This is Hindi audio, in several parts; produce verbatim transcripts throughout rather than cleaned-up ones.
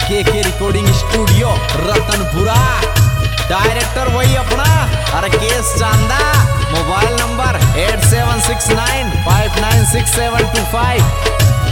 के के रिकॉर्डिंग स्टूडियो रतनपुरा। डायरेक्टर वही अपना Rakesh Chanda. Mobile number eight seven six nine five nine six seven two five.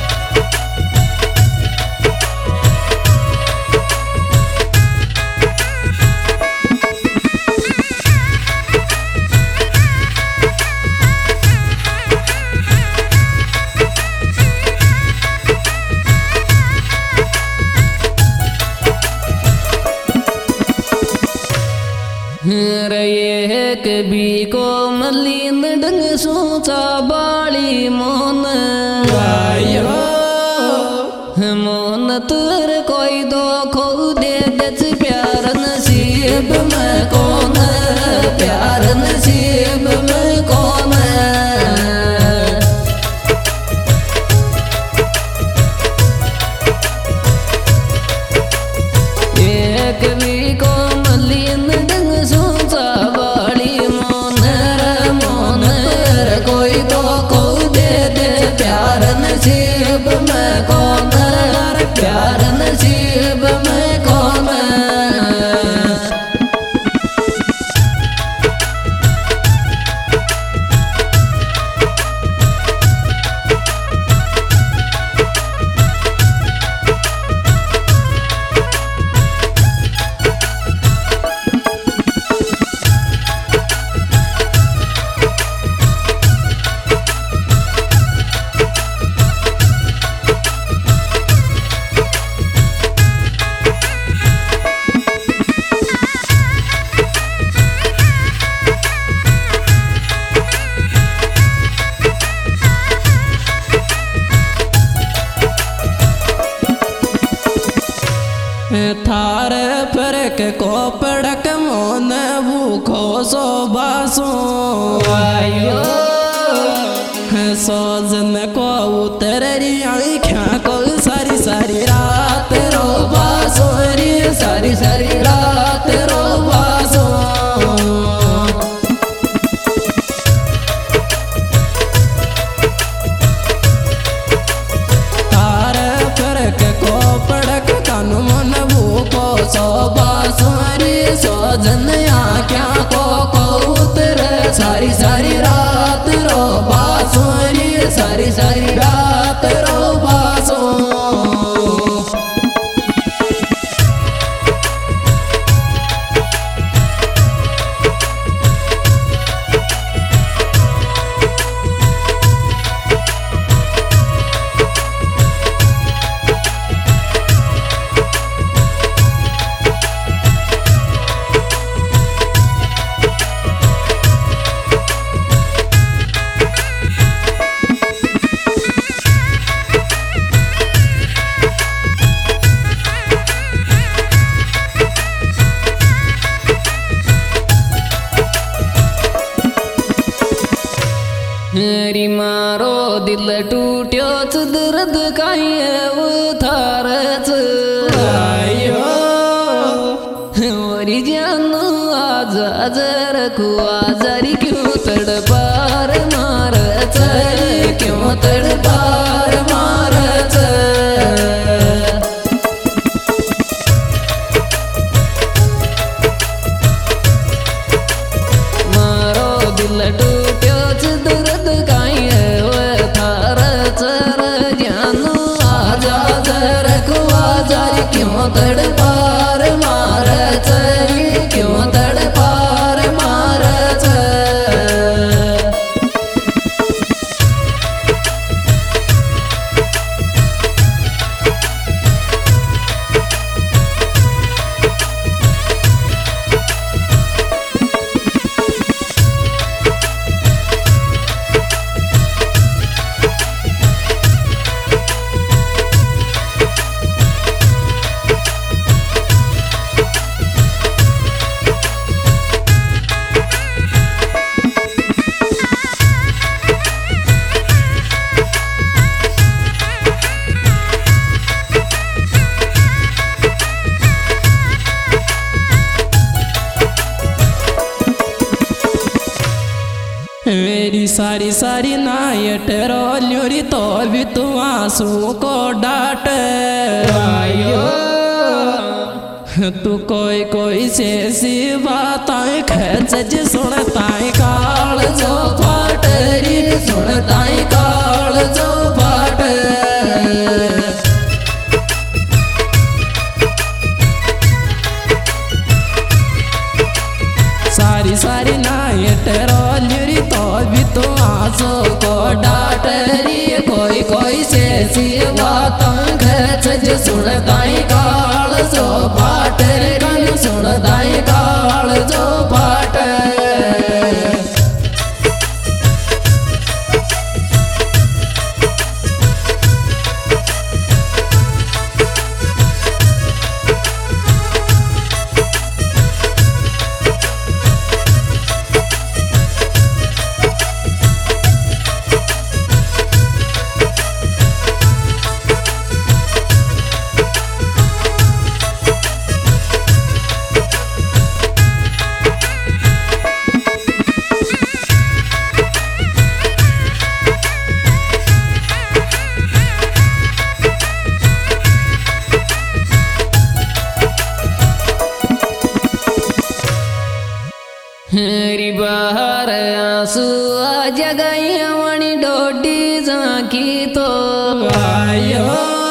रे कभी को मलिन डंग सोचा बाली मोन मोन तुर कोई दो खो दे दच प्यार नसीब में कौन प्यार नसीब में कौन एक भी को मलिन सोचा बाली मोन मोन कोई तो को दे दे प्यार नसीब में कौन प्यार नसीब में कौन। थारे फरक को पड़क मोन भूखो सो बासो आयो सोजन को उतर रही क्या को सारी सारी रात रो बासो रे सारी सारी रात रो बासो। थारे फरक को पड़क कानू मन सो बासुरी सोजन क्या को को उतर सारी सारी रात रो बासुरी सारी सारी रात रो बासो। मेरी मारो दिल टूट्यो च दर्द काये थारच आयो मोरी जान आज आजर को आजारी क्यों तड़पार मारच क्यों तड़पार मारच। मारो दिल टूट्यो च दर्द काये थारच जान आजा जर को आजारी क्यों तड़पार मारच क्यों तड़पार मारच। मेरी सारी सारी नायट रोल्यूरी तो भी तू आंसू को डांट आयो तू कोई कोई से सी बातें खेच जी सुनताई काल जो फाटरी सुनताई काल जो फाट सारी सारी नाइट रोली तो भी तो आंसू को डाटरी कोई कोई से सी बातें खेच जी सुनताई काल जो फाट कन सुनताई काल जो फाट हरी बाहर आंसू जगैया वणी डोडी झांकी तो आयो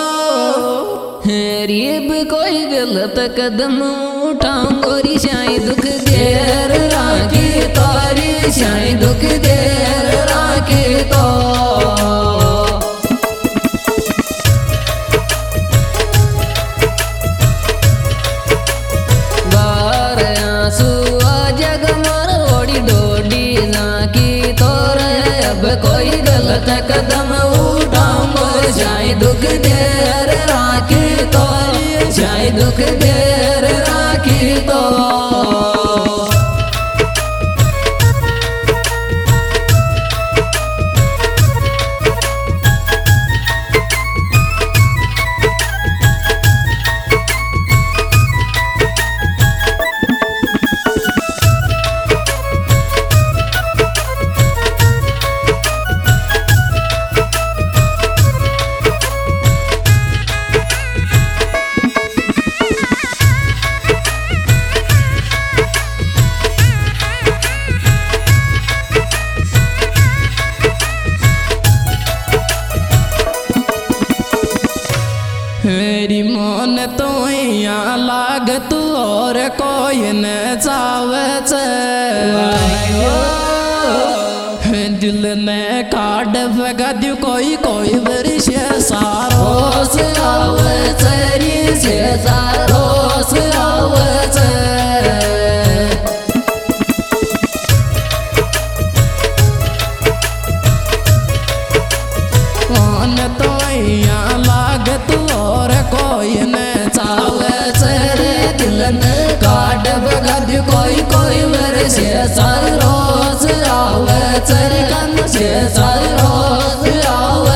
हरी भी कोई गलत कदम उठाऊंगी शाई दुख देर राखी तारी शाई दुख देर राखी तो बाहर आंसू कोई गलत कदम उठाऊंगो शायद दुख देर राखी तो शायद दुख देर राखी तो मेरी मन तो यहाँ लाग तू और कोई न जावे दिल ने काट भगा दू कोई कोई वर्ष सारो से आवे चरी से सारो से आवे मन तो यहाँ लाग तू और कोई न चावे चरे दिल ने काट भगा दू कोई कोई वर्ष सारो से आवे चरे कन से सारो से आवे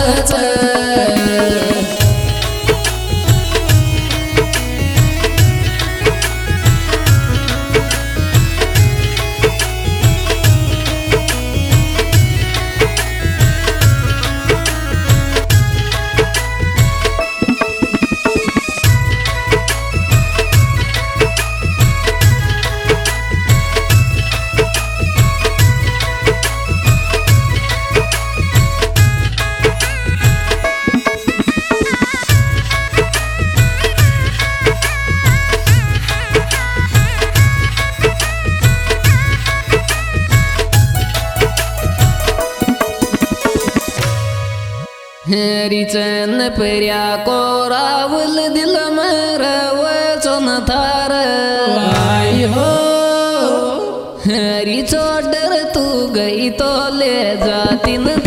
हेरी चैन पर्या को रावल दिल में रवे चोन थार आई हो हेरी चोडर तू गई तो ले जाती न